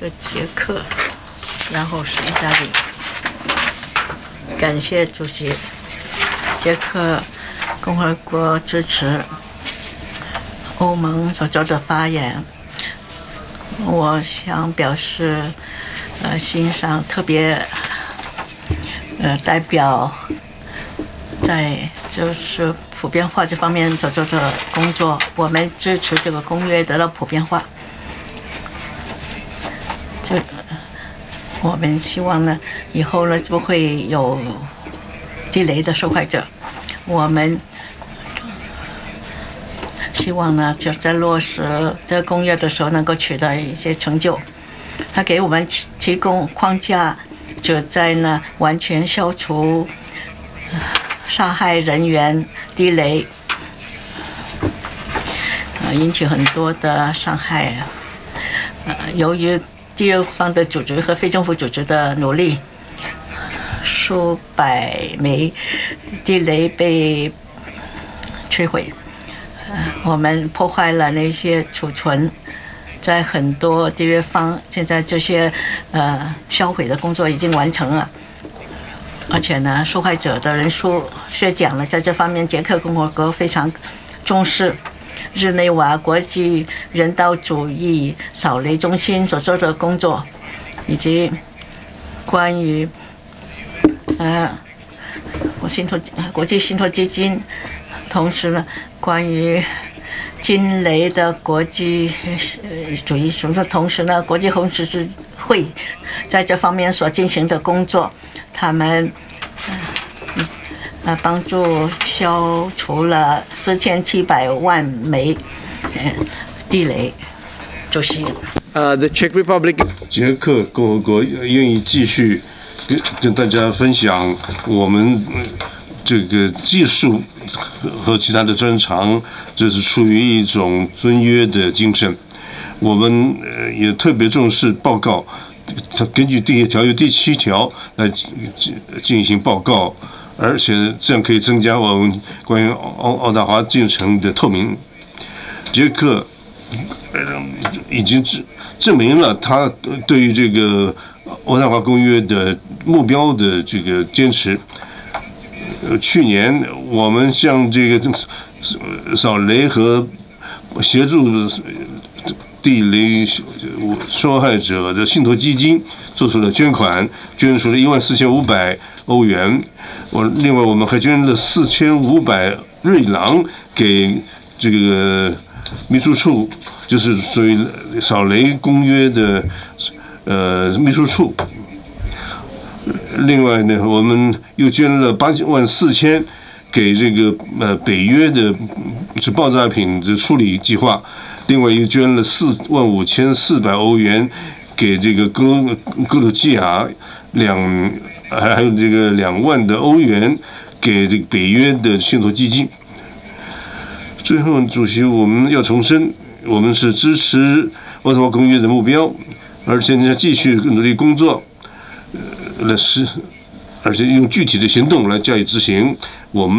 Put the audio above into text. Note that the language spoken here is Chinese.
是捷克，然后是意大利。感谢主席。捷克共和国支持欧盟所做的发言，我想表示欣赏，特别代表在就是普遍化这方面所做的工作，我们支持这个公约得到普遍化。我们希望呢，以后呢不会有地雷的受害者。我们希望呢，就在落实这个公约的时候能够取得一些成就。它给我们提供框架，就在呢完全消除杀害人员地雷，引起很多的伤害。由于地方的组织和非政府组织的努力，数百枚地雷被摧毁。我们破坏了那些储存，在很多地方，现在这些销毁的工作已经完成了，而且呢，受害者的人数削减了。在这方面，捷克共和国非常重视日内瓦国际人道主义扫雷中心所做的工作，以及关于国际信托基金，同时呢，关于惊雷的国际主义组织，同时呢，国际红十字会在这方面所进行的工作，他们帮助消除了4700万枚地雷。主席。 The Czech Republic. 捷克共和国愿意继续跟大家分享我们这个技术和其他的专长，这是出于一种尊约的精神。我们也特别重视报告，根据条约第7条来进行报告，而且这样可以增加我们关于澳大华进程的透明。捷克已经证明了他对于这个渥太华公约的目标的这个坚持。去年我们向这个扫雷和协助地雷受害者的信托基金做出了捐款，捐出了14500欧元。另外我们还捐了4500瑞郎给这个秘书处，就是属于扫雷公约的秘书处。另外呢，我们又捐了84000给这个北约的爆炸品的处理计划。另外又捐了45400欧元给这个哥鲁吉亚，还有这个2万的欧元给这个北约的信托基金。最后，主席，我们要重申，我们是支持渥太华公约的目标，而且要继续努力工作，而且用具体的行动来加以执行。我们